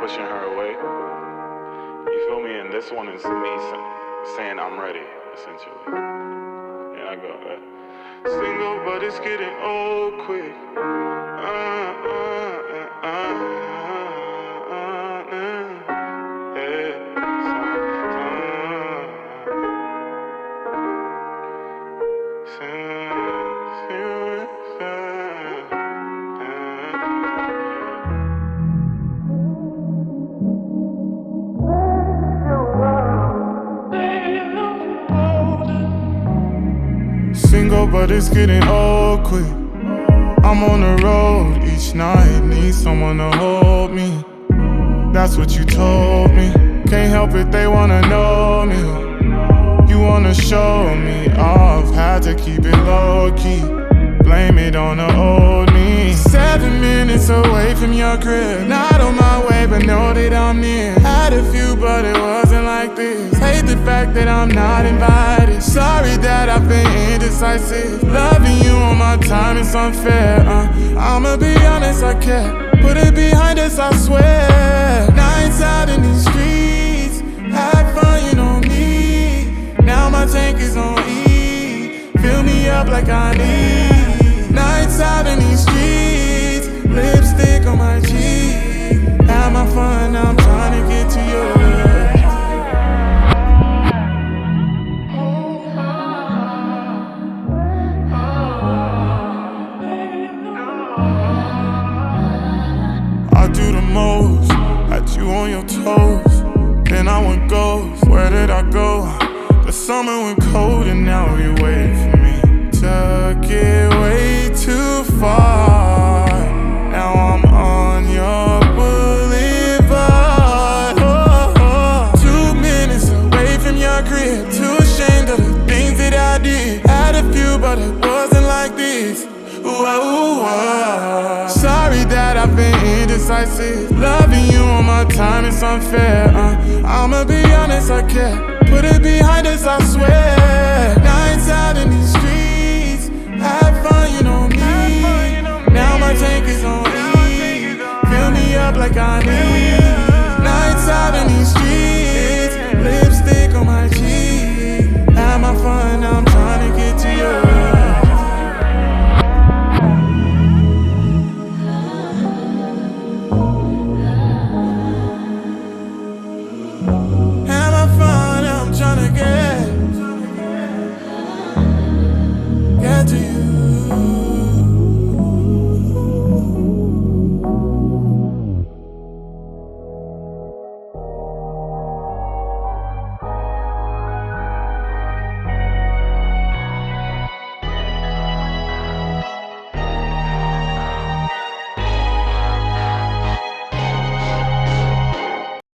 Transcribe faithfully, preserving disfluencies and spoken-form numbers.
pushing her away. You feel me? And this one is me saying I'm ready, essentially. Yeah, I go that. Single, but it's getting old quick. Uh, uh, uh, uh, uh, uh, yeah. Single, but it's getting old quick. I'm on the road each night, need someone to hold me. That's what you told me. Can't help it, they wanna know me. You wanna show me off, had to keep it low-key. Blame it on the old me. Seven minutes away from your crib, not on my way, but know that I'm near. Had a few, but it wasn't like this. Hate the fact that I'm not invited. Sorry that I've been indecisive. Loving you on my time is unfair. uh, I'ma be honest, I can't put it behind us, I swear. Nights out in these streets, have fun, you know me. Now my tank is on E, fill me up like I need. Nights out in these streets, lipstick on my cheek. Have my fun, now I'm trying to get to yours. I do the most, had you on your toes. Then I went ghost, where did I go? The summer went cold and now you waiting for me. Took it way too far. Now I'm on your boulevard. oh, oh. Two minutes away from your crib, too ashamed of the things that I did. Had a few, but it wasn't like this. Ooh, ooh, ooh. Sorry that I've been indecisive. Loving you on my time is unfair. uh, I'ma be honest, I can't put it behind us, I swear. Nights out in these streets, have fun, you know me. Now my tank is on E, fill me up like I need. Nights out in these streets.